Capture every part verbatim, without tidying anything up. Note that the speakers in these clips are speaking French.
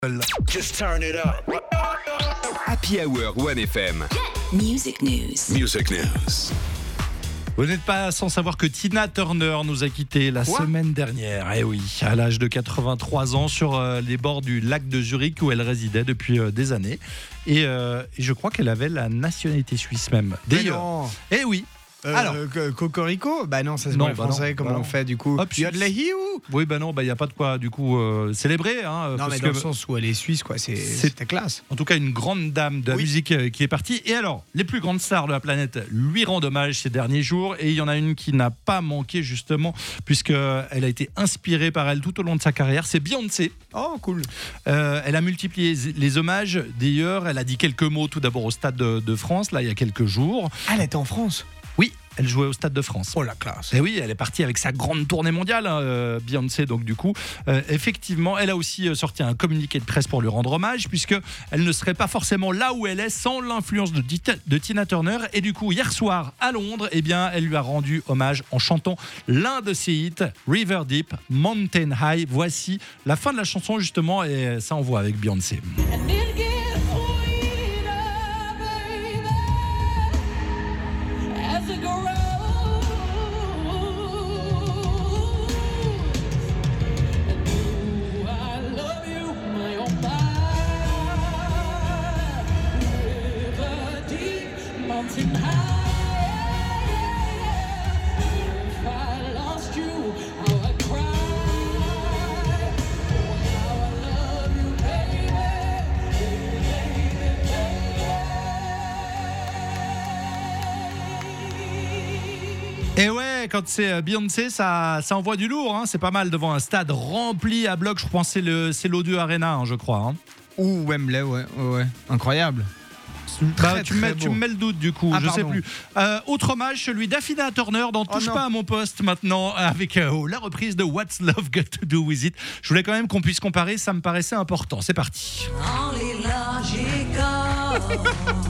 Just turn it up. Happy Hour one F M. Music News. Music News. Vous n'êtes pas sans savoir que Tina Turner nous a quittés la Quoi semaine dernière. Eh oui, à l'âge de quatre-vingt-trois ans, sur euh, les bords du lac de Zurich où elle résidait depuis euh, des années. Et, euh, et je crois qu'elle avait la nationalité suisse même. D'ailleurs. Eh oui. Euh, Alors. euh, Cocorico Bah non, ça c'est Non, pour les bah français, non, comment bah on non. fait du coup Hop, Yodlehi ou Oui, bah non, il bah, n'y a pas de quoi du coup euh, célébrer. Hein, Non, parce mais que, dans le sens où elle est suisse, quoi, c'est, C'est- c'était classe. en tout cas, une grande dame de la Oui. musique euh, qui est partie. Et alors, les plus grandes stars de la planète lui rendent hommage ces derniers jours. Et il y en a une qui n'a pas manqué, justement, puisqu'elle a été inspirée par elle tout au long de sa carrière. C'est Beyoncé. Oh, cool. Euh, elle a multiplié les hommages. D'ailleurs, elle a dit quelques mots tout d'abord au Stade de, de France, là, il y a quelques jours. Ah, elle était en France. Oui, elle jouait au Stade de France. Oh, la classe. Et oui, elle est partie avec sa grande tournée mondiale, hein, euh, Beyoncé. Donc du coup, euh, effectivement, elle a aussi euh, sorti un communiqué de presse pour lui rendre hommage, puisque elle ne serait pas forcément là où elle est sans l'influence de, Dita- de Tina Turner. Et du coup, hier soir à Londres, eh bien, elle lui a rendu hommage en chantant l'un de ses hits, River Deep, Mountain High. Voici la fin de la chanson justement, et ça envoie avec Beyoncé. And it gets sweeter, baby, as it grows. And ooh, I love you, my own river deep, mountain high. If I lost you, how I cry. How I love you, baby, baby, baby. Et ouais, quand c'est euh, Beyoncé, ça, ça envoie du lourd. Hein. C'est pas mal devant un stade rempli à bloc. Je pense que c'est le, c'est l'O deux Arena, hein, je crois. Hein. Ou Wembley, ouais, ouais, ouais. Incroyable. Bah, Très, tu, me très mets, tu beau. me mets le doute du coup, Ah, je sais pardon. plus. Euh, autre hommage, celui d'Affina Turner dans Touche non. pas à mon poste maintenant, avec euh, oh, la reprise de What's Love Got to Do With It. Je voulais quand même qu'on puisse comparer, ça me paraissait important. C'est parti. Only logical.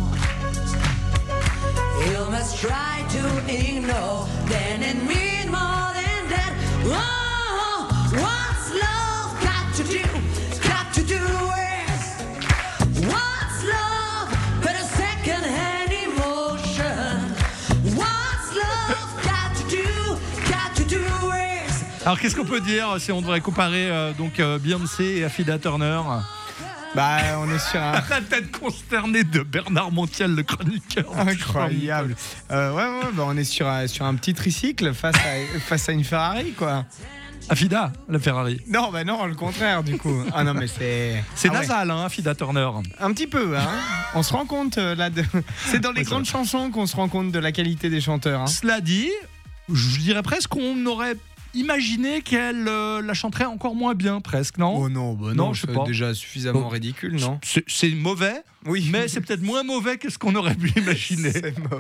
You must try to ignore, then it means more than that. Oh, what's love got to do? Got to do with what's love but a second-hand emotion? What's love got to do? Got to do with. Alors qu'est-ce qu'on peut dire si on devrait comparer euh, donc euh, Beyoncé et Affina Turner? Bah, on est sur un. La tête consternée de Bernard Montiel, le chroniqueur. Incroyable. Euh, ouais, ouais, bah on est sur un, sur un petit tricycle face à, face à une Ferrari, quoi. Affida, la Ferrari. Non, bah non, le contraire, du coup. Ah non, mais c'est. C'est ah ouais. nasal, hein, Affida Turner. Un petit peu, hein. On se rend compte, euh, là, de... c'est dans les Ouais, ça grandes chansons qu'on se rend compte de la qualité des chanteurs, hein. Cela dit, je dirais presque qu'on aurait imaginé qu'elle euh, la chanterait encore moins bien, presque, non? Oh non, bah Non, non, je sais c'est pas. déjà suffisamment Bon. ridicule, non? C'est c'est mauvais, Oui, mais c'est peut-être moins mauvais que ce qu'on aurait pu imaginer. C'est mauvais.